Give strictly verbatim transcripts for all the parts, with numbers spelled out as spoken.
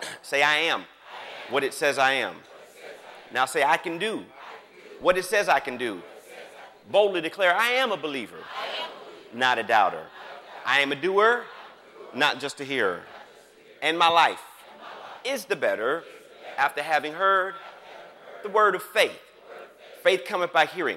Say, I am what it says I am. Now say, I can do what it says I can do. Boldly declare, I am a believer, not a doubter. I am a doer, not just a hearer. And my life is the better after having heard the word of faith. Faith cometh by hearing,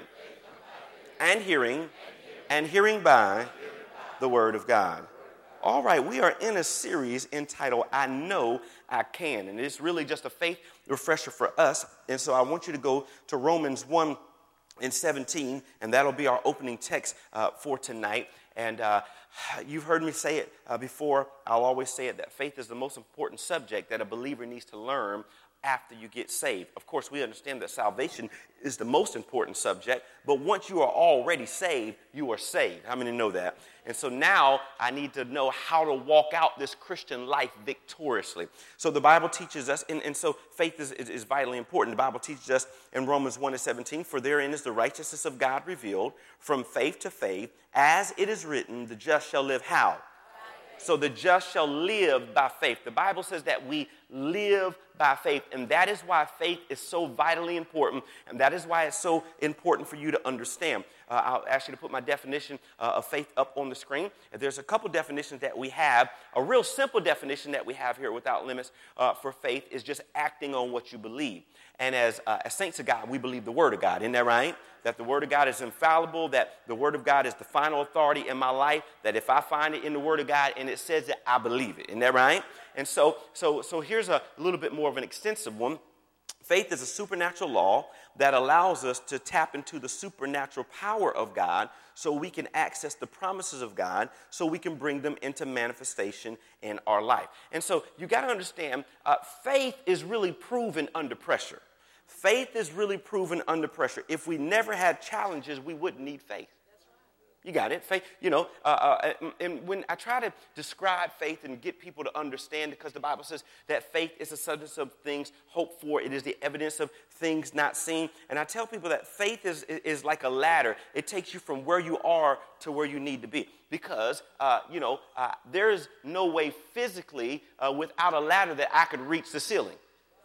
and hearing, and hearing by the word of God. All right, we are in a series entitled, I Know I Can. And it's really just a faith refresher for us. And so I want you to go to Romans one and seventeen, and that'll be our opening text uh, for tonight. And uh, you've heard me say it uh, before. I'll always say it, that faith is the most important subject that a believer needs to learn after you get saved. Of course, we understand that salvation is the most important subject, but once you are already saved, you are saved. How many know that? And so now I need to know how to walk out this Christian life victoriously. So the Bible teaches us, and, and so faith is, is, is vitally important. The Bible teaches us in Romans one and seventeen, for therein is the righteousness of God revealed from faith to faith, as it is written, the just shall live how? So the just shall live by faith. The Bible says that we live by faith, and that is why faith is so vitally important, and that is why it's so important for you to understand. Uh, I'll ask you to put my definition uh, of faith up on the screen. And there's a couple definitions that we have. A real simple definition that we have here Without Limits uh, for faith is just acting on what you believe. And as, uh, as saints of God, we believe the Word of God. Isn't that right? That the Word of God is infallible, that the Word of God is the final authority in my life, that if I find it in the Word of God and it says it, I believe it. Isn't that right? And so, so, so here's a little bit more of an extensive one. Faith is a supernatural law that allows us to tap into the supernatural power of God so we can access the promises of God, so we can bring them into manifestation in our life. And so you got to understand, uh, faith is really proven under pressure. Faith is really proven under pressure. If we never had challenges, we wouldn't need faith. You got it. Faith, you know, uh, uh, and when I try to describe faith and get people to understand, because the Bible says that faith is the substance of things hoped for. It is the evidence of things not seen. And I tell people that faith is, is like a ladder. It takes you from where you are to where you need to be. Because, uh, you know, uh, there is no way physically uh, without a ladder that I could reach the ceiling.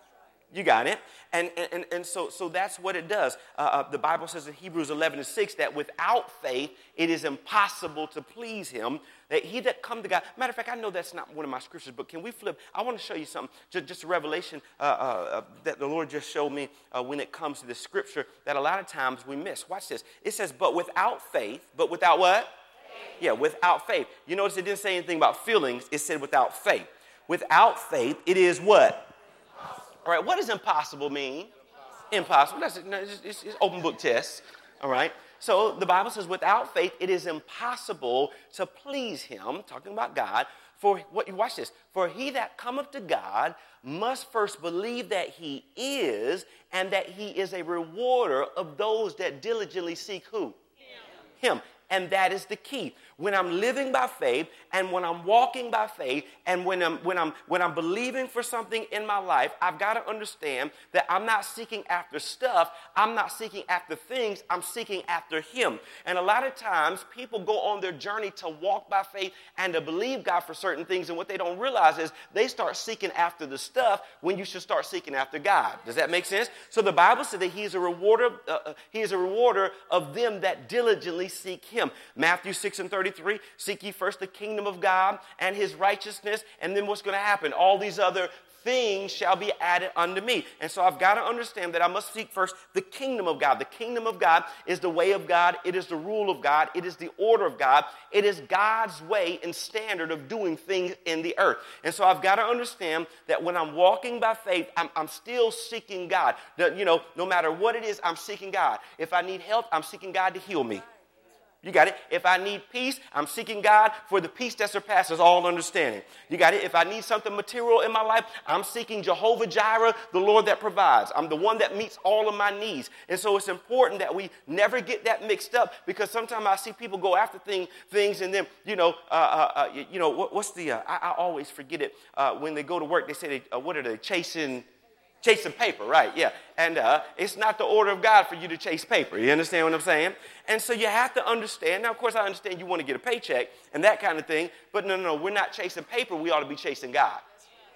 You got it. And, and, and so, so that's what it does. Uh, uh, the Bible says in Hebrews eleven and six that without faith, it is impossible to please him. That he that come to God. Matter of fact, I know that's not one of my scriptures, but can we flip? I want to show you something. Just, just a revelation uh, uh, that the Lord just showed me uh, when it comes to this scripture that a lot of times we miss. Watch this. It says, but without faith, but without what? Faith. Yeah, without faith. You notice it didn't say anything about feelings. It said without faith. Without faith, it is what? All right, what does impossible mean? Impossible. That's it. No, it's, it's, it's open book test. All right. So the Bible says, without faith, it is impossible to please him. Talking about God. For what? Watch this. For he that cometh to God must first believe that he is, and that he is a rewarder of those that diligently seek who? Him. Him. And that is the key. When I'm living by faith, and when I'm walking by faith, and when I'm when I'm when I'm believing for something in my life, I've got to understand that I'm not seeking after stuff, I'm not seeking after things, I'm seeking after him. And a lot of times people go on their journey to walk by faith and to believe God for certain things, and what they don't realize is they start seeking after the stuff when you should start seeking after God. Does that make sense? So the Bible says that he is a rewarder, uh, he is a rewarder of them that diligently seek him. Matthew six and thirty-three, seek ye first the kingdom of God and his righteousness, and then what's going to happen? All these other things shall be added unto me. And so I've got to understand that I must seek first the kingdom of God. The kingdom of God is the way of God. It is the rule of God. It is the order of God. It is God's way and standard of doing things in the earth. And so I've got to understand that when I'm walking by faith, I'm, I'm still seeking God. The, you know, no matter what it is, I'm seeking God. If I need help, I'm seeking God to heal me. You got it? If I need peace, I'm seeking God for the peace that surpasses all understanding. You got it? If I need something material in my life, I'm seeking Jehovah Jireh, the Lord that provides. I'm the one that meets all of my needs. And so it's important that we never get that mixed up, because sometimes I see people go after thing, things and then, you know, uh, uh, uh, you know, what, what's the, uh, I, I always forget it. Uh, when they go to work, they say, they, uh, what are they, chasing Chasing paper, right, yeah. And uh, it's not the order of God for you to chase paper. You understand what I'm saying? And so you have to understand. Now, of course, I understand you want to get a paycheck and that kind of thing. But no, no, no, we're not chasing paper. We ought to be chasing God.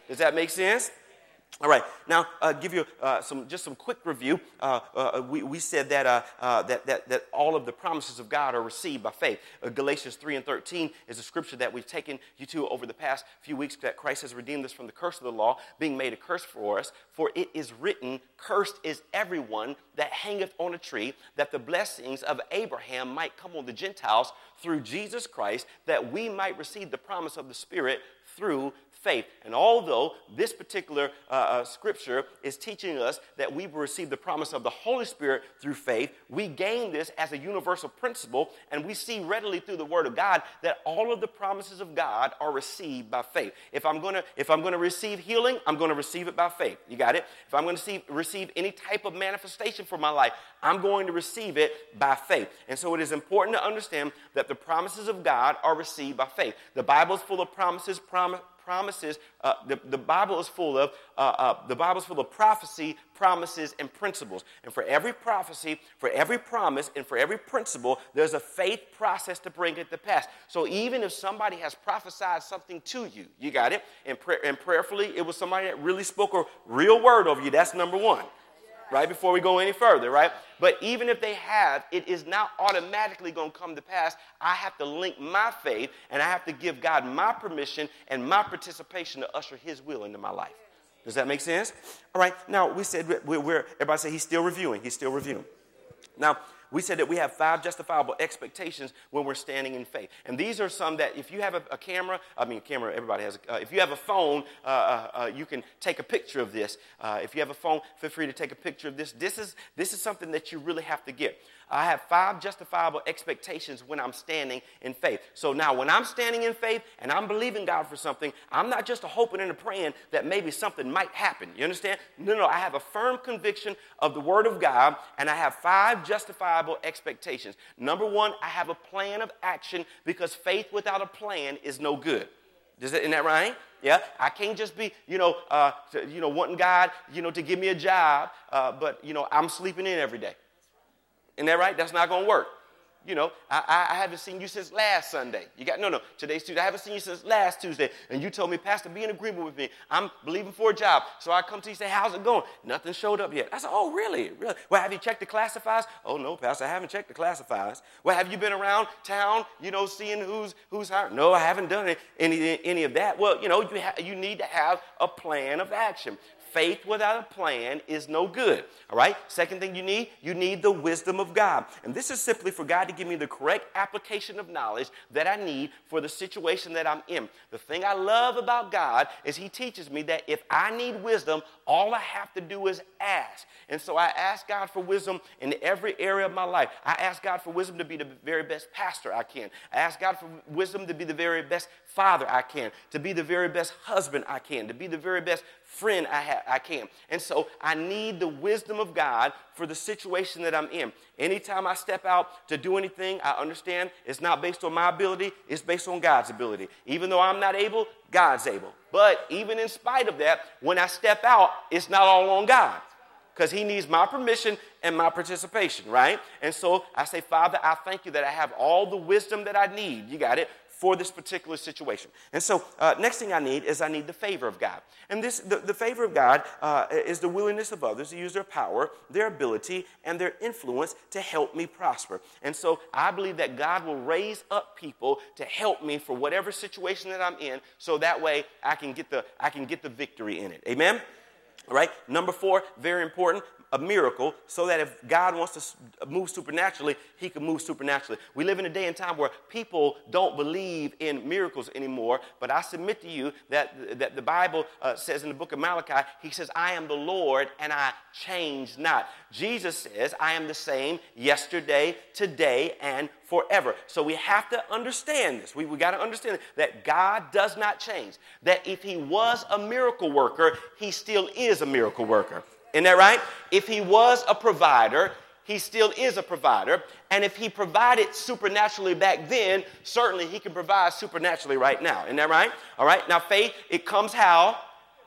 Does that make sense? All right. Now, uh, give you uh, some just some quick review. Uh, uh, we, we said that, uh, uh, that that that all of the promises of God are received by faith. Uh, Galatians three and thirteen is a scripture that we've taken you to over the past few weeks, that Christ has redeemed us from the curse of the law, being made a curse for us. For it is written, cursed is everyone that hangeth on a tree, that the blessings of Abraham might come on the Gentiles through Jesus Christ, that we might receive the promise of the Spirit through faith. And although this particular uh, uh, scripture is teaching us that we will receive the promise of the Holy Spirit through faith, we gain this as a universal principle, and we see readily through the Word of God that all of the promises of God are received by faith. If I'm going to if I'm going to receive healing, I'm going to receive it by faith. You got it? If I'm going to see, receive any type of manifestation for my life, I'm going to receive it by faith. And so it is important to understand that the promises of God are received by faith. The Bible is full of promises, promise. Promises, uh, the, the Bible is full of uh, uh, the Bible is full of prophecy, promises, and principles. And for every prophecy, for every promise, and for every principle, there's a faith process to bring it to pass. So even if somebody has prophesied something to you, you got it, and, pray, and prayerfully, it was somebody that really spoke a real word over you. That's number one. Right, before we go any further, right? But even if they have, it is not automatically going to come to pass. I have to link my faith, and I have to give God my permission and my participation to usher his will into my life. Does that make sense? All right, now we said, we're, we're everybody said he's still reviewing. He's still reviewing. Now, we said that we have five justifiable expectations when we're standing in faith. And these are some that if you have a, a camera, I mean, camera, everybody has a, uh, if you have a phone, uh, uh, uh, you can take a picture of this. Uh, if you have a phone, feel free to take a picture of this. This is, this is something that you really have to get. I have five justifiable expectations when I'm standing in faith. So now when I'm standing in faith and I'm believing God for something, I'm not just a hoping and a praying that maybe something might happen. You understand? No, no, I have a firm conviction of the Word of God, and I have five justifiable expectations. Number one, I have a plan of action, because faith without a plan is no good. Is that, isn't that right? Yeah, I can't just be, you know, uh, to, you know, wanting God, you know, to give me a job, uh, but, you know, I'm sleeping in every day. Isn't that right? That's not going to work. You know, I, I haven't seen you since last Sunday. You got, no, no, today's Tuesday. I haven't seen you since last Tuesday. And you told me, Pastor, be in agreement with me. I'm believing for a job. So I come to you and say, how's it going? Nothing showed up yet. I said, oh, really? Really? Well, have you checked the classifieds? Oh, no, Pastor, I haven't checked the classifieds. Well, have you been around town, you know, seeing who's who's hired? No, I haven't done any, any, any of that. Well, you know, you, ha- you need to have a plan of action. Faith without a plan is no good, all right? Second thing you need, you need the wisdom of God. And this is simply for God to give me the correct application of knowledge that I need for the situation that I'm in. The thing I love about God is he teaches me that if I need wisdom, all I have to do is ask. And so I ask God for wisdom in every area of my life. I ask God for wisdom to be the very best pastor I can. I ask God for wisdom to be the very best father I can, to be the very best husband I can, to be the very best friend I, ha- I can. And so I need the wisdom of God for the situation that I'm in. Anytime I step out to do anything, I understand it's not based on my ability, it's based on God's ability. Even though I'm not able, God's able. But even in spite of that, when I step out, it's not all on God, because he needs my permission and my participation, right? And so I say, Father, I thank you that I have all the wisdom that I need. You got it? For this particular situation. And so uh, next thing I need is I need the favor of God. And this, the, the favor of God uh, is the willingness of others to use their power, their ability, and their influence to help me prosper. And so I believe that God will raise up people to help me for whatever situation that I'm in, so that way I can get the, I can get the victory in it. Amen? All right. Number four, very important, a miracle, so that if God wants to move supernaturally, he can move supernaturally. We live in a day and time where people don't believe in miracles anymore, but I submit to you that, that the Bible uh, says in the book of Malachi, he says, I am the Lord and I change not. Jesus says, I am the same yesterday, today, and forever. So we have to understand this. We, we got to understand that God does not change. That if he was a miracle worker, he still is a miracle worker. Isn't that right? If he was a provider, he still is a provider. And if he provided supernaturally back then, certainly he can provide supernaturally right now. Isn't that right? All right. Now, faith, it comes how?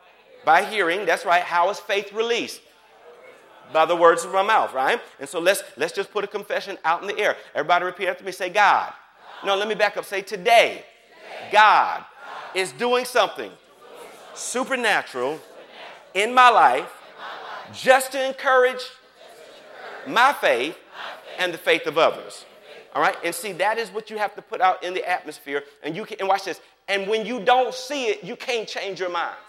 By hearing. That's right. How is faith released? By the words of my mouth, right? And so let's let's just put a confession out in the air. Everybody repeat after me. Say, God. No, let me back up. Say, today, God is doing something supernatural in my life just to encourage my faith and the faith of others. All right? And see, that is what you have to put out in the atmosphere. And you can, and watch this. And when you don't see it, you can't change your minds.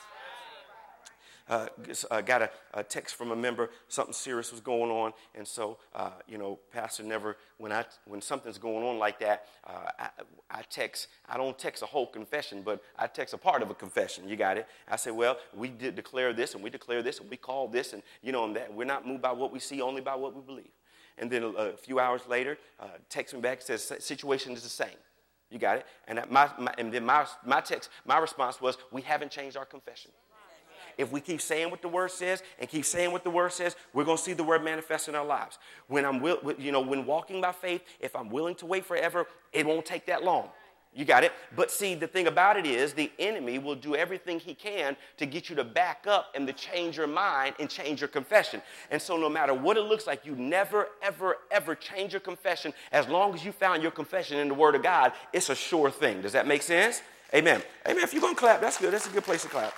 Uh, I got a, a text from a member, something serious was going on, and so, uh, you know, Pastor never, when I when something's going on like that, uh, I, I text, I don't text a whole confession, but I text a part of a confession. You got it? I said, well, we did declare this, and we declare this, and we call this, and, you know, and that we're not moved by what we see, only by what we believe. And then a, a few hours later, uh, text me back and says, situation is the same. You got it? And, my, my, and then my, my text, my response was, we haven't changed our confession. If we keep saying what the word says and keep saying what the word says, we're going to see the word manifest in our lives. When I'm, will, you know, when walking by faith, if I'm willing to wait forever, it won't take that long. You got it? But see, the thing about it is the enemy will do everything he can to get you to back up and to change your mind and change your confession. And so no matter what it looks like, you never, ever, ever change your confession. As long as you found your confession in the word of God, it's a sure thing. Does that make sense? Amen. Amen. If you're going to clap, that's good. That's a good place to clap.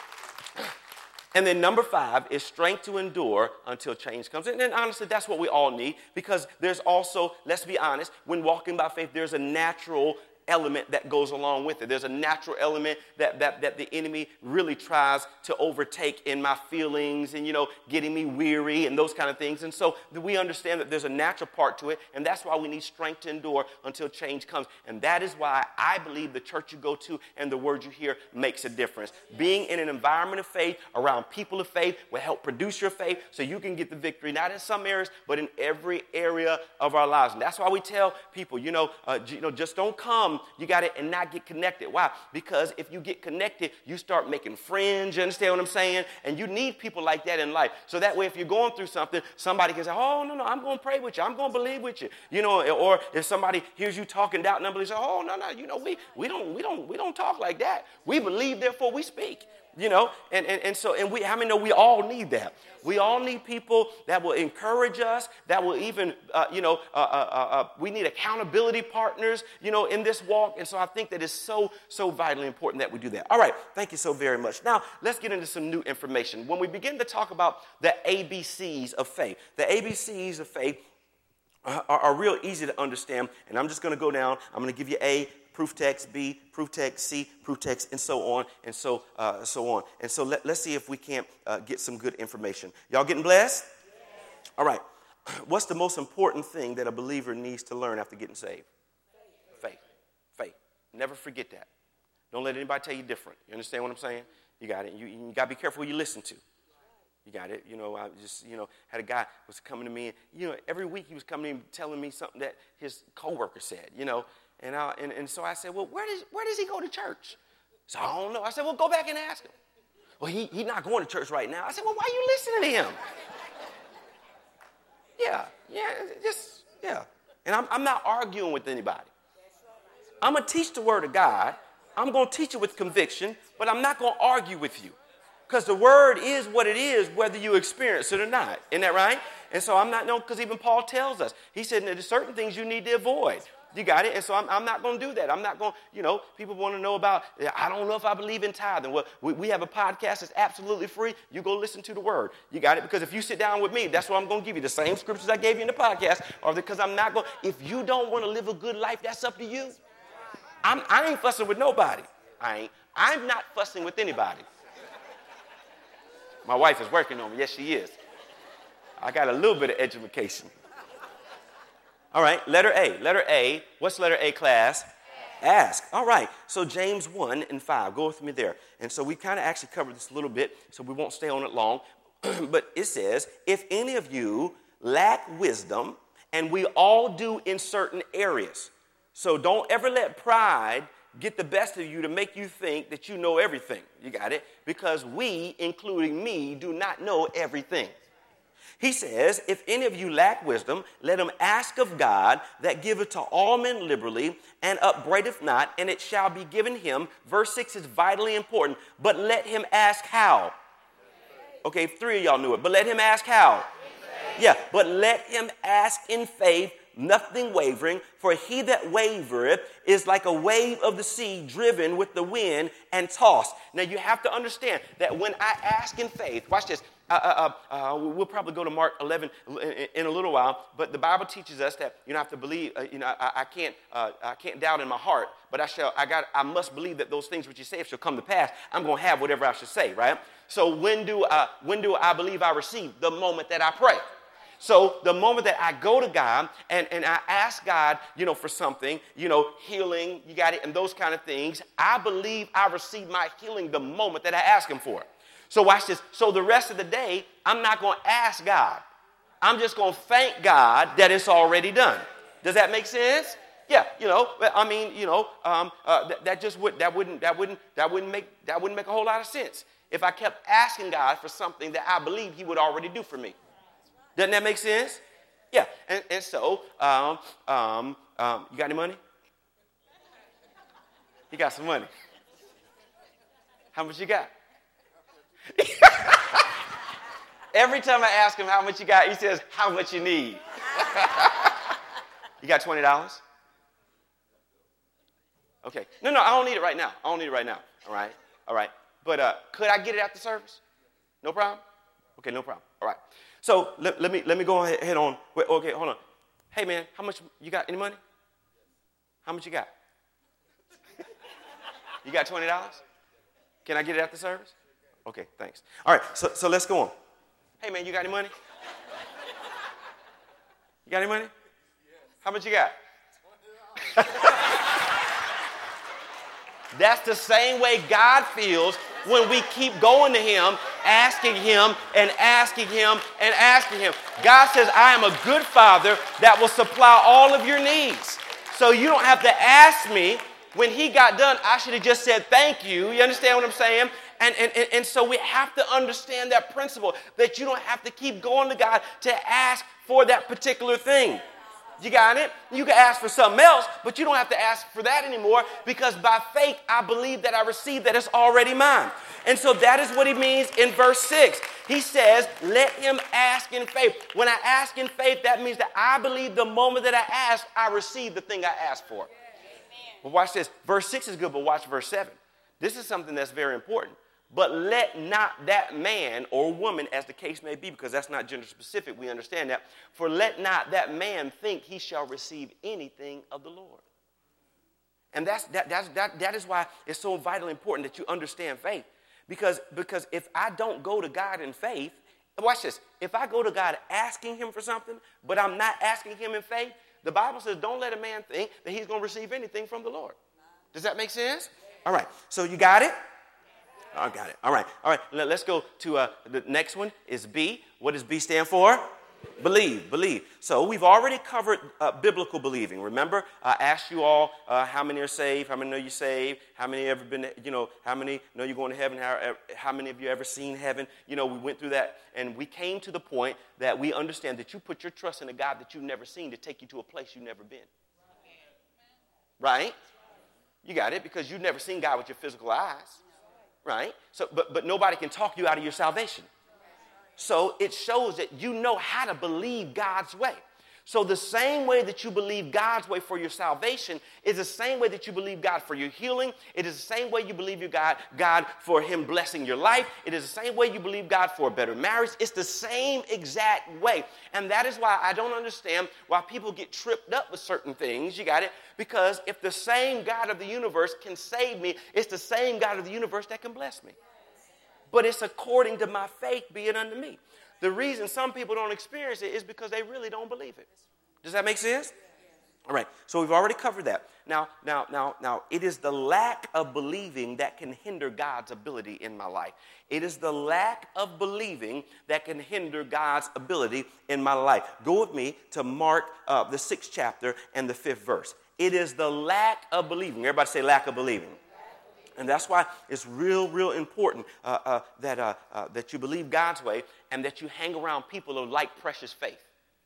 And then number five is strength to endure until change comes. And, and honestly, that's what we all need, because there's also, let's be honest, when walking by faith, there's a natural element that goes along with it. There's a natural element that, that, that the enemy really tries to overtake in my feelings and, you know, getting me weary and those kind of things. And so we understand that there's a natural part to it, and that's why we need strength to endure until change comes. And that is why I believe the church you go to and the word you hear makes a difference. Being in an environment of faith, around people of faith, will help produce your faith so you can get the victory, not in some areas, but in every area of our lives. And that's why we tell people, you know, uh, you know, just don't come. You got it, and not get connected. Why? Because if you get connected, you start making friends. You understand what I'm saying? And you need people like that in life. So that way, if you're going through something, somebody can say, oh, no, no, I'm going to pray with you. I'm going to believe with you. You know, or if somebody hears you talking, doubt, and unbelief, say, oh, no, no, you know, we, we don't, we don't, we don't talk like that. We believe, therefore we speak. You know, and, and, and so, and we, how many know we all need that? We all need people that will encourage us, that will even, uh, you know, uh, uh, uh, we need accountability partners, you know, in this walk. And so I think that it's so, so vitally important that we do that. All right. Thank you so very much. Now, let's get into some new information. When we begin to talk about the A B Cs of faith, the A B Cs of faith are, are real easy to understand. And I'm just going to go down. I'm going to give you A, proof text, B, proof text, C, proof text, and so on, and so uh, so on. And so let, let's see if we can't uh, get some good information. Y'all getting blessed? Yes. All right. What's the most important thing that a believer needs to learn after getting saved? Faith. Faith. Faith. Never forget that. Don't let anybody tell you different. You understand what I'm saying? You got it. You, you got to be careful who you listen to. You got it. You know, I just, you know, had a guy was coming to me, and, you know, every week he was coming to me telling me something that his coworker said, you know. And, I, and and so I said, well, where does where does he go to church? So I don't know. I said, well, go back and ask him. Well, he he's not going to church right now. I said, well, why are you listening to him? yeah, yeah, just, yeah. And I'm, I'm not arguing with anybody. I'm going to teach the word of God. I'm going to teach it with conviction, but I'm not going to argue with you. Because the word is what it is, whether you experience it or not. Isn't that right? And so I'm not, no, because even Paul tells us. He said there's certain things you need to avoid. You got it? And so I'm, I'm not going to do that. I'm not going to, you know, people want to know about, I don't know if I believe in tithing. Well, we, we have a podcast that's absolutely free. You go listen to the word. You got it? Because if you sit down with me, that's what I'm going to give you. The same scriptures I gave you in the podcast. Or because I'm not going, if you don't want to live a good life, that's up to you. I'm, I ain't fussing with nobody. I ain't. I'm not fussing with anybody. My wife is working on me. Yes, she is. I got a little bit of education. All right, letter A. Letter A. What's letter A, class? Ask. All right, so James one and five. Go with me there. And so we kind of actually covered this a little bit, so we won't stay on it long. But it says, if any of you lack wisdom, and we all do in certain areas. So don't ever let pride get the best of you to make you think that you know everything. You got it? Because we, including me, do not know everything. He says, if any of you lack wisdom, let him ask of God that giveth to all men liberally and upbraideth not, and it shall be given him. Verse six is vitally important. But let him ask how. Okay, three of y'all knew it. But let him ask how. Yeah, but let him ask in faith, nothing wavering. For he that wavereth is like a wave of the sea driven with the wind and tossed. Now you have to understand that when I ask in faith, watch this. Uh, uh, uh, we'll probably go to Mark eleven in, in a little while, but the Bible teaches us that you don't have to believe. Uh, you know, I, I can't, uh, I can't doubt in my heart, but I shall. I got. I must believe that those things which you say shall come to pass. I'm going to have whatever I should say, right? So when do I, when do I believe I receive? The moment that I pray. So the moment that I go to God and, and I ask God, you know, for something, you know, healing, you got it, and those kind of things, I believe I receive my healing the moment that I ask him for it. So watch this. So the rest of the day, I'm not going to ask God. I'm just going to thank God that it's already done. Does that make sense? Yeah, you know, I mean, you know, um, uh, that, that just would that wouldn't that wouldn't that wouldn't make that wouldn't make a whole lot of sense if I kept asking God for something that I believe he would already do for me. Doesn't that make sense? Yeah, and, and so, um, um, um, you got any money? You got some money. How much you got? Every time I ask him how much you got, he says, how much you need? You got twenty dollars? Okay. No, no, I don't need it right now. I don't need it right now. All right? All right. But uh, could I get it after service? No problem? Okay, no problem. All right. So let, let me let me go ahead on. Wait, okay, hold on. Hey, man, how much you got? Any money? How much you got? You got twenty dollars? Can I get it after service? Okay, thanks. All right, so, so let's go on. Hey, man, you got any money? You got any money? How much you got? That's the same way God feels when we keep going to him, asking him and asking him and asking him. God says, I am a good father that will supply all of your needs. So you don't have to ask me. When he got done, I should have just said thank you. You understand what I'm saying? And, and, and, and so we have to understand that principle, that you don't have to keep going to God to ask for that particular thing. You got it? You can ask for something else, but you don't have to ask for that anymore, because by faith, I believe that I receive that it's already mine. And so that is what he means in verse six. He says, let him ask in faith. When I ask in faith, that means that I believe the moment that I ask, I receive the thing I asked for. But watch this. Verse six is good, but watch verse seven. This is something that's very important. But let not that man or woman, as the case may be, because that's not gender specific, we understand that. For let not that man think he shall receive anything of the Lord. And that's, that, that's, that, that is why it's so vitally important that you understand faith. Because, because if I don't go to God in faith, watch this. If I go to God asking him for something, but I'm not asking him in faith, the Bible says don't let a man think that he's going to receive anything from the Lord. Does that make sense? All right. So you got it? I got it. All right. All right. Let's go to uh, the next one is B. What does B stand for? Believe. Believe. So we've already covered uh, biblical believing. Remember, I asked you all uh, how many are saved, how many know you're saved, how many ever been, you know, how many know you're going to heaven, how, how many of you ever seen heaven? You know, we went through that, and we came to the point that we understand that you put your trust in a God that you've never seen to take you to a place you've never been. Right? You got it, because you've never seen God with your physical eyes. Right? So, but, but nobody can talk you out of your salvation. So it shows that you know how to believe God's way. So the same way that you believe God's way for your salvation is the same way that you believe God for your healing. It is the same way you believe you God, God for him blessing your life. It is the same way you believe God for a better marriage. It's the same exact way. And that is why I don't understand why people get tripped up with certain things. You got it? Because if the same God of the universe can save me, it's the same God of the universe that can bless me. But it's according to my faith be it unto me. The reason some people don't experience it is because they really don't believe it. Does that make sense? All right. So we've already covered that. Now, now, now, now, it is the lack of believing that can hinder God's ability in my life. It is the lack of believing that can hinder God's ability in my life. Go with me to Mark, uh, the sixth chapter and the fifth verse. It is the lack of believing. Everybody say lack of believing. And that's why it's real, real important uh, uh, that, uh, uh, that you believe God's way and that you hang around people of like precious faith.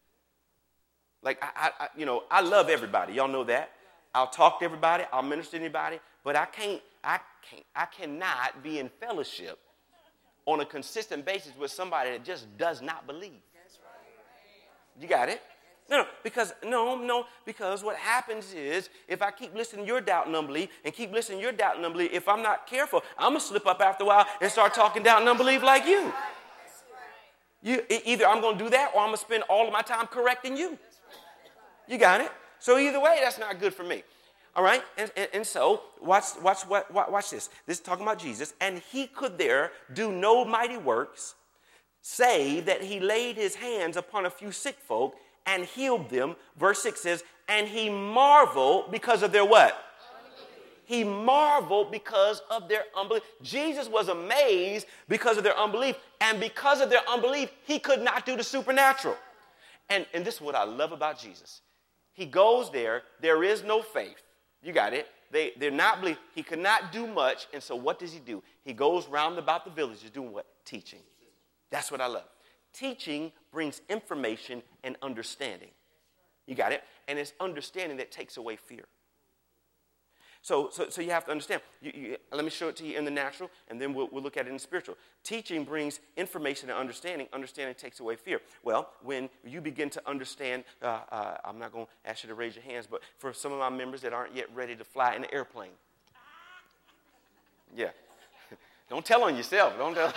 Like, I, I, you know, I love everybody. Y'all know that. I'll talk to everybody. I'll minister to anybody. But I can't, I can't, I cannot be in fellowship on a consistent basis with somebody that just does not believe. You got it? No, no, because, no, no, because what happens is if I keep listening to your doubt and unbelief and keep listening to your doubt and unbelief, if I'm not careful, I'm going to slip up after a while and start talking doubt and unbelief like you. You either I'm going to do that or I'm going to spend all of my time correcting you. You got it? So either way, that's not good for me. All right? And, and, and so watch, watch, watch, watch this. This is talking about Jesus. And he could there do no mighty works, save that he laid his hands upon a few sick folk and healed them. Verse six says, and he marveled because of their what? He marveled because of their unbelief. Jesus was amazed because of their unbelief. And because of their unbelief, he could not do the supernatural. And, and this is what I love about Jesus. He goes there. There is no faith. You got it. They, they're not believing. He could not do much. And so what does he do? He goes round about the villages doing what? Teaching. That's what I love. Teaching brings information and understanding. You got it? And it's understanding that takes away fear. So, so, so you have to understand. You, you, let me show it to you in the natural, and then we'll, we'll look at it in the spiritual. Teaching brings information and understanding. Understanding takes away fear. Well, when you begin to understand, uh, uh, I'm not going to ask you to raise your hands, but for some of my members that aren't yet ready to fly in an airplane. Yeah. Don't tell on yourself. Don't tell.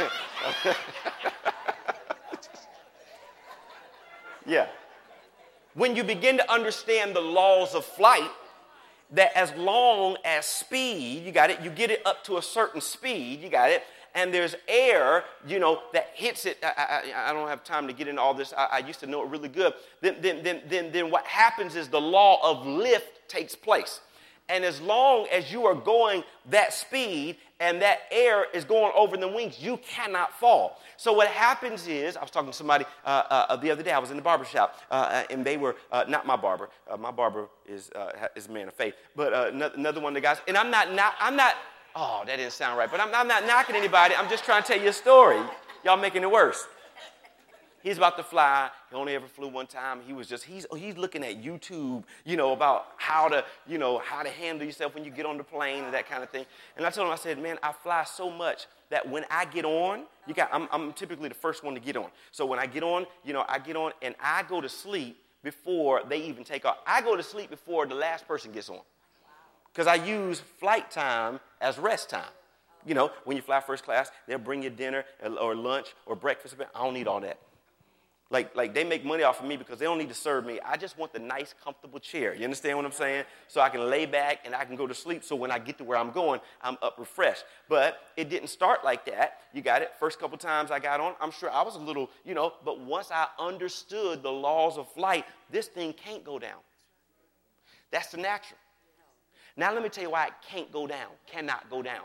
Yeah. When you begin to understand the laws of flight, that as long as speed, you got it, you get it up to a certain speed, you got it, and there's air, you know, that hits it. I, I, I don't have time to get into all this. I, I used to know it really good. Then, then, then, then, then what happens is the law of lift takes place. And as long as you are going that speed and that air is going over the wings, you cannot fall. So what happens is, I was talking to somebody uh, uh, the other day. I was in the barber shop, uh, and they were, uh, not my barber. Uh, my barber is uh, is a man of faith. But uh, another one of the guys, and I'm not, not, I'm not, oh, that didn't sound right. But I'm, I'm not knocking anybody. I'm just trying to tell you a story. Y'all making it worse. He's about to fly. He only ever flew one time. He was just, he's he's looking at YouTube, you know, about how to, you know, how to handle yourself when you get on the plane and that kind of thing. And I told him, I said, man, I fly so much that when I get on, you got, I'm, I'm typically the first one to get on. So when I get on, you know, I get on and I go to sleep before they even take off. I go to sleep before the last person gets on. Because I use flight time as rest time. You know, when you fly first class, they'll bring you dinner or lunch or breakfast. I don't need all that. Like, like they make money off of me because they don't need to serve me. I just want the nice, comfortable chair. You understand what I'm saying? So I can lay back and I can go to sleep. So when I get to where I'm going, I'm up refreshed. But it didn't start like that. You got it? First couple times I got on, I'm sure I was a little, you know, but once I understood the laws of flight, this thing can't go down. That's the natural. Now let me tell you why it can't go down, cannot go down.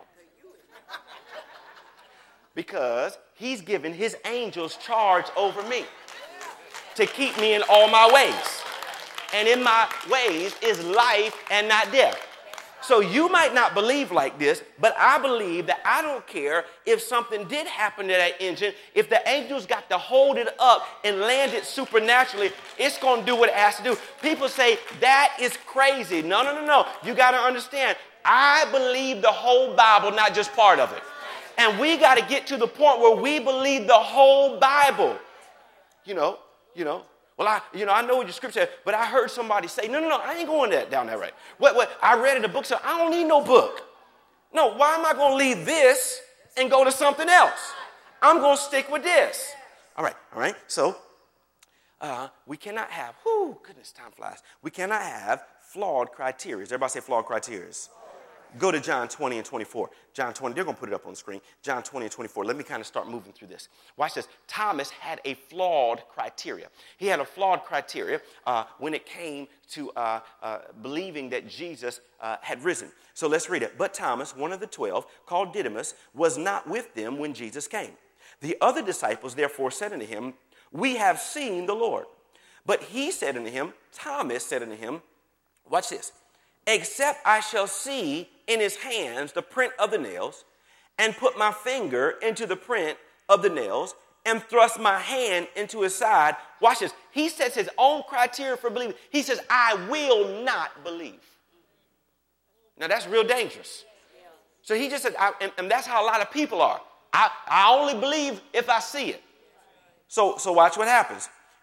Because he's given his angels charge over me to keep me in all my ways. And in my ways is life and not death. So you might not believe like this, but I believe that I don't care if something did happen to that engine. If the angels got to hold it up and land it supernaturally, it's going to do what it has to do. People say, that is crazy. No, no, no, no. You got to understand, I believe the whole Bible, not just part of it. And we got to get to the point where we believe the whole Bible. You know, you know. Well, I, you know, I know what your scripture says, but I heard somebody say, no, no, no, I ain't going that, down that road. What, what, I read in the book, so I don't need no book. No, why am I going to leave this and go to something else? I'm going to stick with this. All right, all right. So uh, we cannot have, whoo, goodness, time flies. We cannot have flawed criteria. Everybody say flawed criteria. Go to John twenty and twenty-four. John twenty, they're going to put it up on the screen. John twenty and twenty-four. Let me kind of start moving through this. Watch this. Thomas had a flawed criteria. He had a flawed criteria uh, when it came to uh, uh, believing that Jesus uh, had risen. So let's read it. But Thomas, one of the twelve, called Didymus, was not with them when Jesus came. The other disciples therefore said unto him, we have seen the Lord. But he said unto him, Thomas said unto him, watch this. Except I shall see in his hands the print of the nails, and put my finger into the print of the nails, and thrust my hand into his side. Watch this. He sets his own criteria for believing. He says, I will not believe. Now, that's real dangerous. So he just said, I, and, and that's how a lot of people are. I, I only believe if I see it. So, so watch what happens.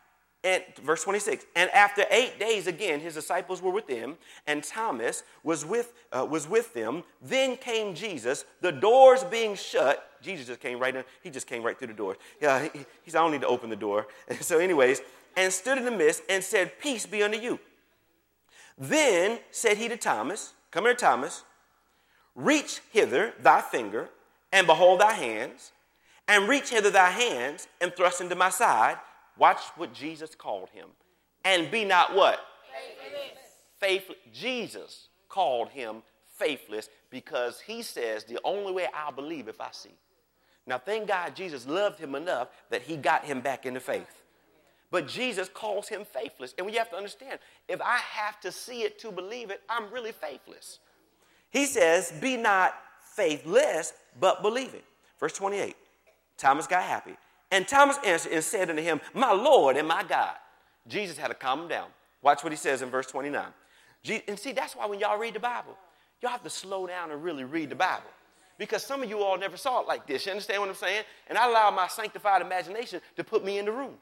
And verse twenty-six, and after eight days again, his disciples were with him, and Thomas was with, uh, was with them. Then came Jesus, the doors being shut. Jesus just came right in. He just came right through the door. Yeah, he, he said, I don't need to open the door. And so anyways, and stood in the midst and said, peace be unto you. Then said he to Thomas, come here, Thomas, reach hither thy finger, and behold thy hands, and reach hither thy hands, and thrust into my side. Watch what Jesus called him. And be not what? Faithless. Faithless. Jesus called him faithless because he says the only way I'll believe if I see. Now, thank God Jesus loved him enough that he got him back into faith. But Jesus calls him faithless. And we have to understand, if I have to see it to believe it, I'm really faithless. He says, be not faithless, but believe it. Verse twenty-eight, Thomas got happy. And Thomas answered and said unto him, my Lord and my God. Jesus had to calm him down. Watch what he says in verse twenty-nine. And see, that's why when y'all read the Bible, y'all have to slow down and really read the Bible. Because some of you all never saw it like this. You understand what I'm saying? And I allow my sanctified imagination to put me in the room.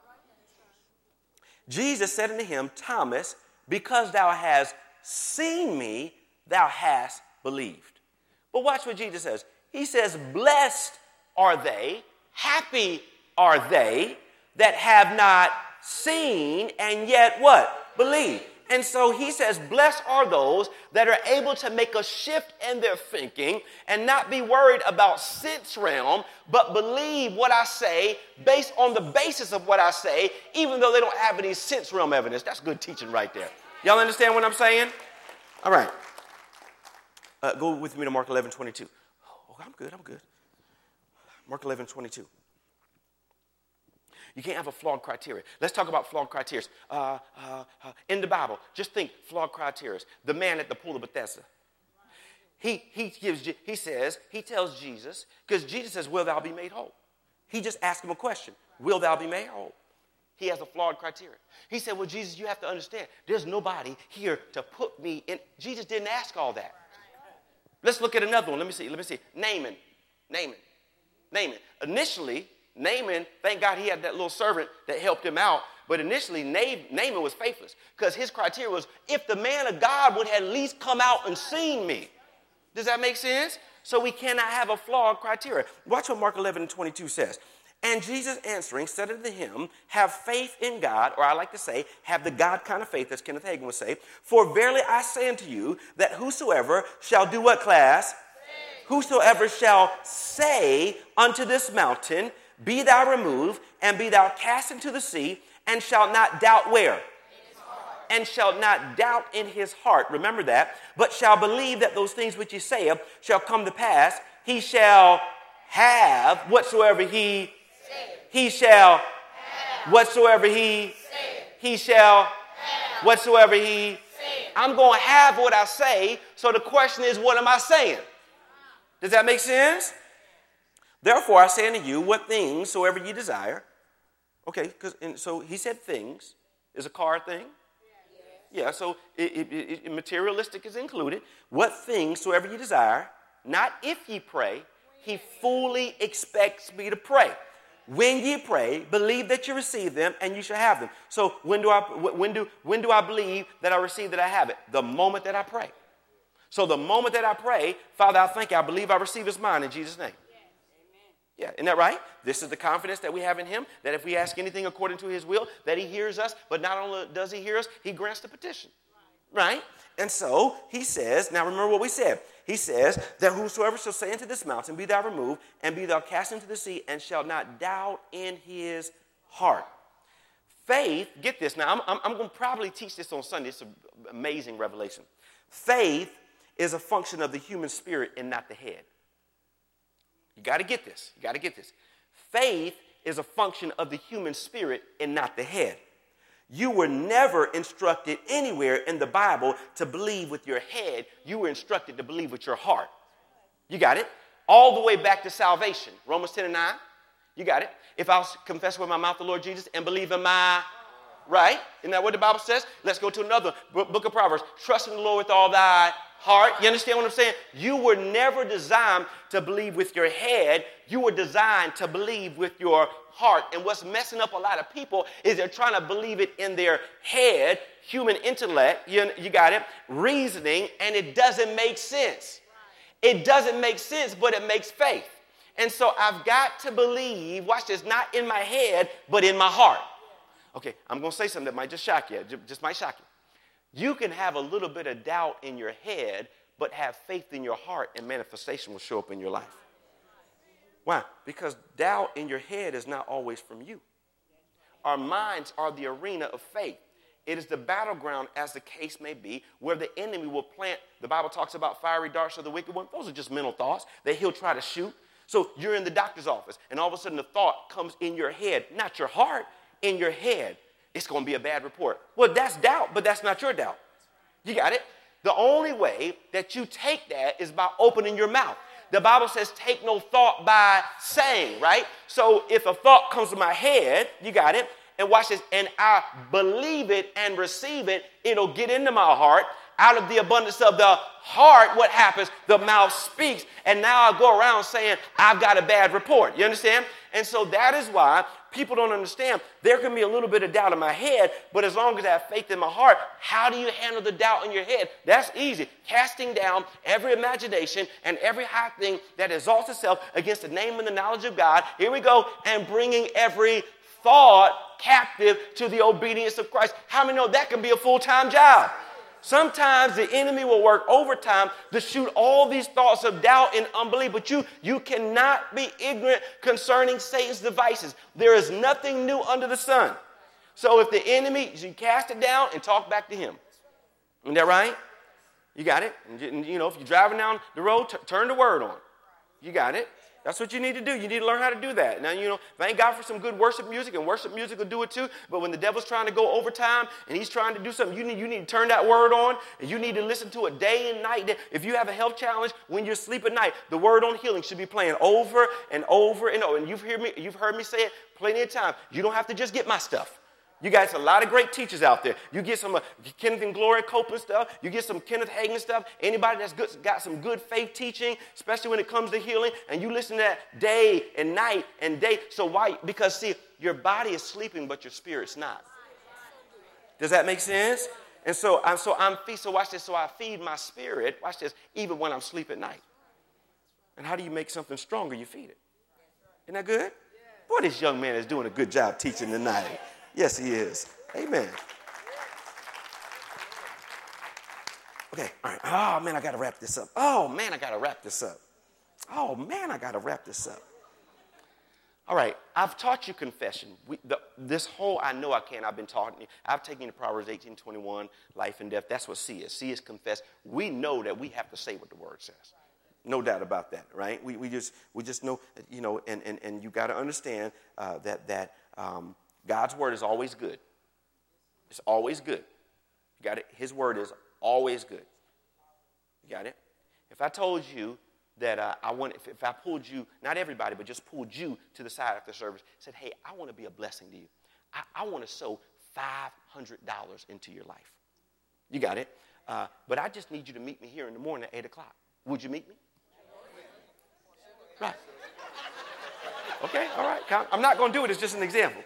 Jesus said unto him, Thomas, because thou hast seen me, thou hast believed. But watch what Jesus says. He says, blessed are they, happy are they that have not seen and yet what? Believe. And so he says, blessed are those that are able to make a shift in their thinking and not be worried about sense realm, but believe what I say based on the basis of what I say, even though they don't have any sense realm evidence. That's good teaching right there. Y'all understand what I'm saying? All right. Uh, go with me to Mark eleven twenty-two. Oh, I'm good, I'm good. Mark eleven twenty-two. You can't have a flawed criteria. Let's talk about flawed criteria. Uh, uh, uh, in the Bible, just think flawed criteria. The man at the pool of Bethesda. He, he, gives, he says, he tells Jesus, because Jesus says, will thou be made whole? He just asked him a question. Will thou be made whole? He has a flawed criteria. He said, well, Jesus, you have to understand, there's nobody here to put me in. Jesus didn't ask all that. Let's look at another one. Let me see. Let me see. Naaman. Naaman. Naaman. Initially, Naaman, thank God he had that little servant that helped him out. But initially, Naaman was faithless because his criteria was, if the man of God would at least come out and seen me. Does that make sense? So we cannot have a flawed criteria. Watch what Mark eleven twenty-two says. And Jesus answering said unto him, have faith in God, or I like to say, have the God kind of faith, as Kenneth Hagin would say. For verily I say unto you, that whosoever shall do what, class? Faith. Whosoever shall say unto this mountain, be thou removed, and be thou cast into the sea, and shall not doubt where? And shall not doubt in his heart. Remember that. But shall believe that those things which he saith shall come to pass. He shall have whatsoever he He shall have. Whatsoever he Say. He shall have. Whatsoever he Say. I'm going to have what I say. So the question is, what am I saying? Does that make sense? Therefore I say unto you, what things soever ye desire. Okay, because so he said things. Is a car thing? Yeah, so it, it, it, materialistic is included. What things soever ye desire, not if ye pray, he fully expects me to pray. When ye pray, believe that you receive them, and you shall have them. So when do I when do when do I believe that I receive that I have it? The moment that I pray. So the moment that I pray, Father, I thank you. I believe I receive His mind in Jesus' name. Yeah, isn't that right? This is the confidence that we have in Him, that if we ask anything according to His will, that He hears us. But not only does He hear us, He grants the petition. Right? And so He says, now remember what we said. He says that whosoever shall say unto this mountain, be thou removed, and be thou cast into the sea, and shall not doubt in his heart. Faith, get this. Now, I'm, I'm, I'm going to probably teach this on Sunday. It's an amazing revelation. Faith is a function of the human spirit and not the head. You got to get this. You got to get this. Faith is a function of the human spirit and not the head. You were never instructed anywhere in the Bible to believe with your head. You were instructed to believe with your heart. You got it? All the way back to salvation. Romans ten and nine. You got it? If I confess with my mouth the Lord Jesus and believe in my... Right? Isn't that what the Bible says? Let's go to another book of Proverbs. Trust in the Lord with all thy heart. You understand what I'm saying? You were never designed to believe with your head. You were designed to believe with your heart. And what's messing up a lot of people is they're trying to believe it in their head, human intellect, you, you got it, reasoning, and it doesn't make sense. It doesn't make sense, but it makes faith. And so I've got to believe, watch this, not in my head, but in my heart. Okay, I'm going to say something that might just shock you, just might shock you. You can have a little bit of doubt in your head, but have faith in your heart, and manifestation will show up in your life. Why? Because doubt in your head is not always from you. Our minds are the arena of faith. It is the battleground, as the case may be, where the enemy will plant. The Bible talks about fiery darts of the wicked one. Those are just mental thoughts that he'll try to shoot. So you're in the doctor's office, and all of a sudden the thought comes in your head, not your heart, in your head. It's going to be a bad report. Well, that's doubt, but that's not your doubt. You got it? The only way that you take that is by opening your mouth. The Bible says take no thought by saying, right? So if a thought comes to my head, you got it, and watch this, and I believe it and receive it, it'll get into my heart. Out of the abundance of the heart, what happens? The mouth speaks. And now I go around saying, I've got a bad report. You understand? And so that is why people don't understand. There can be a little bit of doubt in my head, but as long as I have faith in my heart, how do you handle the doubt in your head? That's easy. Casting down every imagination and every high thing that exalts itself against the name and the knowledge of God. Here we go. And bringing every thought captive to the obedience of Christ. How many know that can be a full-time job? Sometimes the enemy will work overtime to shoot all these thoughts of doubt and unbelief. But you, you cannot be ignorant concerning Satan's devices. There is nothing new under the sun. So if the enemy, you cast it down and talk back to him. Isn't that right? You got it? And, you know, if you're driving down the road, t- turn the word on. You got it? That's what you need to do. You need to learn how to do that. Now, you know, thank God for some good worship music, and worship music will do it too. But when the devil's trying to go overtime and he's trying to do something, you need, you need to turn that word on, and you need to listen to it day and night. If you have a health challenge, when you sleep at night, the word on healing should be playing over and over and over. And you've heard me, you've heard me say it plenty of times. You don't have to just get my stuff. You guys, a lot of great teachers out there. You get some uh, Kenneth and Gloria Copeland stuff. You get some Kenneth Hagin stuff. Anybody that's good, got some good faith teaching, especially when it comes to healing, and you listen to that day and night and day. So why? Because, see, your body is sleeping, but your spirit's not. Does that make sense? And so I'm so I'm so watch this. So I feed my spirit. Watch this. Even when I'm asleep at night. And how do you make something stronger? You feed it. Isn't that good? Boy, this young man is doing a good job teaching tonight. Yes, he is. Amen. Okay, all right. Oh, man, I got to wrap this up. Oh, man, I got to wrap this up. Oh, man, I got to wrap this up. All right, I've taught you confession. We, the, this whole I know I can, I've been talking to you. I've taken you to Proverbs eighteen twenty-one, life and death. That's what C is. C is confess. We know that we have to say what the word says. No doubt about that, right? We, we just we just know, you know, and, and, and you got to understand uh, that, that um, God's word is always good. It's always good. You got it? His word is always good. You got it? If I told you that uh, I want, if, if I pulled you, not everybody, but just pulled you to the side after service, said, hey, I want to be a blessing to you. I, I want to sow five hundred dollars into your life. You got it? Uh, but I just need you to meet me here in the morning at eight o'clock. Would you meet me? Right. Okay, all right. I'm not going to do it. It's just an example.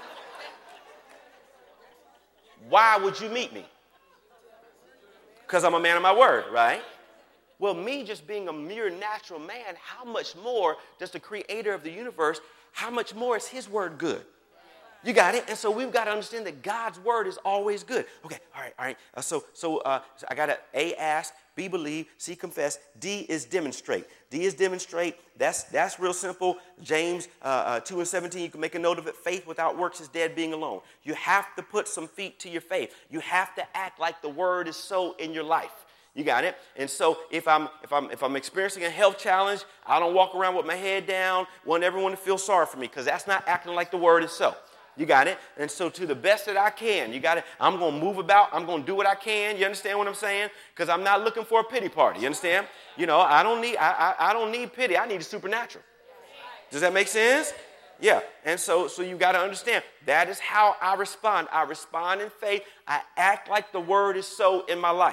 Why would you meet me? Because I'm a man of my word, right? Well, me just being a mere natural man, how much more does the creator of the universe, how much more is his word good? You got it? And so we've got to understand that God's word is always good. Okay, all right, all right. Uh, so so, uh, so I got to A, ask, B, believe, C, confess. D is demonstrate. D is demonstrate. That's that's real simple. James uh, uh, two and seventeen, you can make a note of it. Faith without works is dead being alone. You have to put some feet to your faith. You have to act like the word is so in your life. You got it? And so if I'm if I'm if I'm experiencing a health challenge, I don't walk around with my head down, want everyone to feel sorry for me, because that's not acting like the word is so. You got it? And so to the best that I can, you got it? I'm going to move about. I'm going to do what I can. You understand what I'm saying? Because I'm not looking for a pity party. You understand? You know, I don't need I, I, I don't need pity. I need a supernatural. Does that make sense? Yeah. And so so you got to understand, that is how I respond. I respond in faith. I act like the word is so in my life.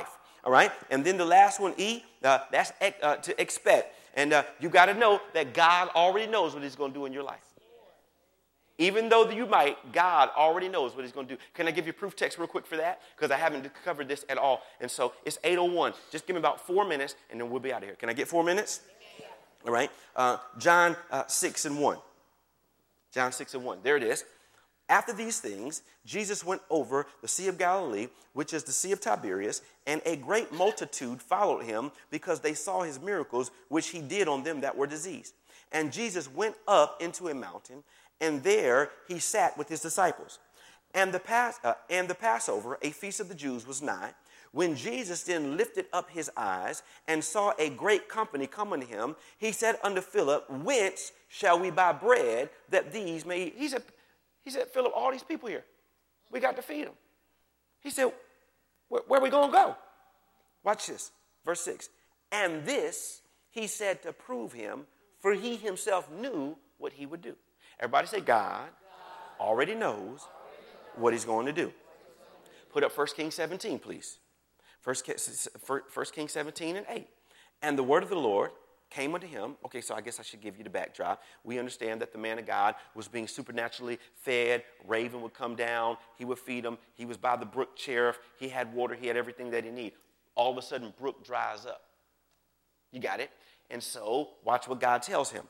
All right. And then the last one, E, uh, that's uh, to expect. And uh, you got to know that God already knows what he's going to do in your life. Even though you might, God already knows what he's going to do. Can I give you a proof text real quick for that? Because I haven't covered this at all. And so it's eight oh one. Just give me about four minutes, and then we'll be out of here. Can I get four minutes? All right. Uh, John uh, six and one. John six and one. There it is. After these things, Jesus went over the Sea of Galilee, which is the Sea of Tiberias, and a great multitude followed him because they saw his miracles, which he did on them that were diseased. And Jesus went up into a mountain, and there he sat with his disciples. And the, Pas- uh, and the Passover, a feast of the Jews, was nigh. When Jesus then lifted up his eyes and saw a great company coming to him, he said unto Philip, whence shall we buy bread that these may eat? He said, he said, Philip, all these people here, we got to feed them. He said, where, where are we going to go? Watch this, verse six. And this he said to prove him, for he himself knew what he would do. Everybody say, God already knows what he's going to do. Put up First Kings seventeen, please. First Kings seventeen and eight. And the word of the Lord came unto him. Okay, so I guess I should give you the backdrop. We understand that the man of God was being supernaturally fed. Raven would come down. He would feed him. He was by the brook Cherith. He had water. He had everything that he needed. All of a sudden, brook dries up. You got it? And so, watch what God tells him.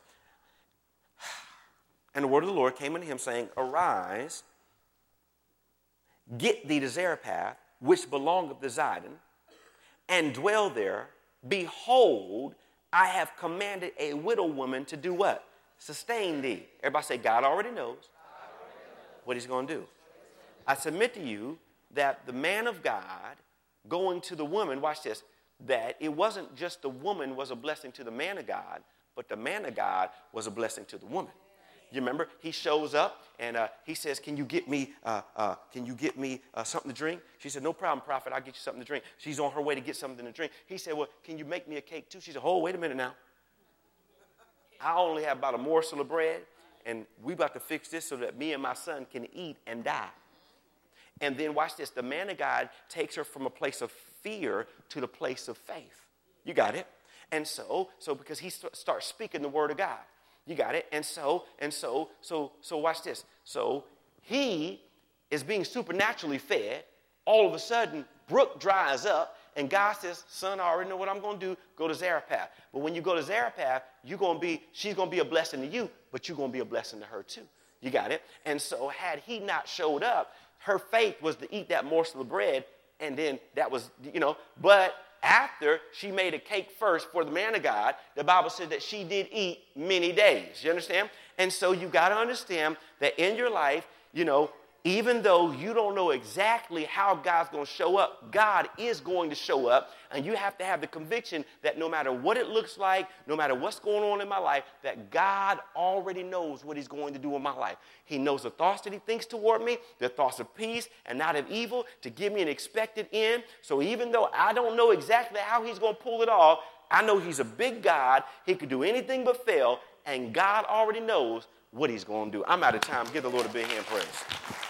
And the word of the Lord came unto him, saying, arise, get thee to Zarephath, which belongeth to Zidon, and dwell there. Behold, I have commanded a widow woman to do what? Sustain thee. Everybody say, God already knows what he's going to do. I submit to you that the man of God going to the woman, watch this, that it wasn't just the woman was a blessing to the man of God, but the man of God was a blessing to the woman. You remember, he shows up and uh, he says, can you get me, uh, uh, can you get me uh, something to drink? She said, no problem, prophet, I'll get you something to drink. She's on her way to get something to drink. He said, well, can you make me a cake too? She said, oh, wait a minute now. I only have about a morsel of bread, and we about to fix this so that me and my son can eat and die. And then watch this. The man of God takes her from a place of fear to the place of faith. You got it? And so, so because he st- starts speaking the word of God. You got it? And so, and so, so, so watch this. So he is being supernaturally fed. All of a sudden, brook dries up, and God says, son, I already know what I'm going to do. Go to Zarephath. But when you go to Zarephath, you're going to be, she's going to be a blessing to you, but you're going to be a blessing to her too. You got it? And so had he not showed up, her faith was to eat that morsel of bread, and then that was, you know, but after she made a cake first for the man of God, the Bible said that she did eat many days. You understand? And so you got to understand that in your life, you know, even though you don't know exactly how God's going to show up, God is going to show up. And you have to have the conviction that no matter what it looks like, no matter what's going on in my life, that God already knows what he's going to do in my life. He knows the thoughts that he thinks toward me, the thoughts of peace and not of evil, to give me an expected end. So even though I don't know exactly how he's going to pull it off, I know he's a big God. He could do anything but fail. And God already knows what he's going to do. I'm out of time. Give the Lord a big hand praise.